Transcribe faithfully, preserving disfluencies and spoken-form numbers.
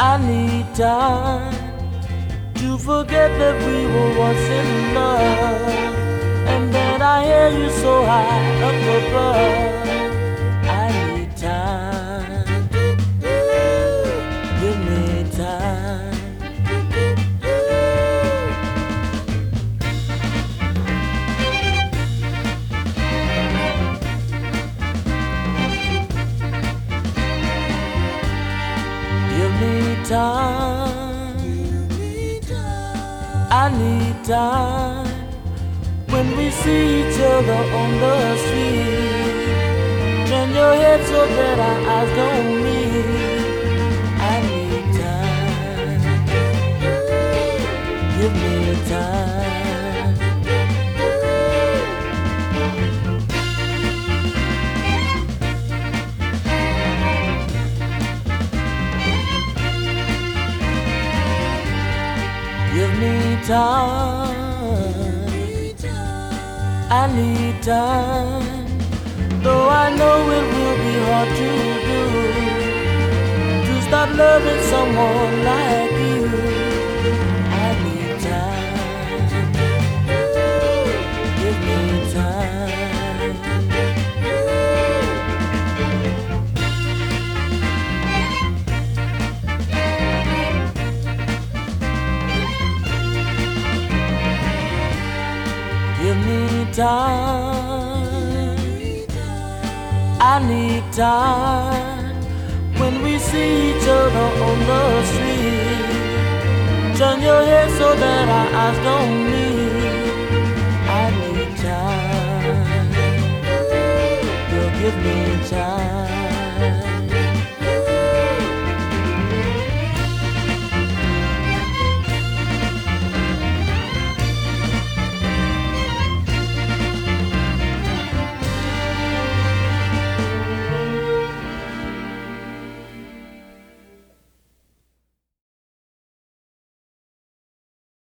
I need time to forget that we were once in love, and that I hear you so high up above. I need time, give me time. Give me time, I need time. When we see each other on the street, turn your head so that our eyes don't meet. I need time, give me time. Give me time, I need time. Though I know it will be hard to do, to stop loving someone like you. I need time, give me time. Give me time, I need time. When we see each other on the street, turn your head so that our eyes don't meet. I need time, you'll give me time.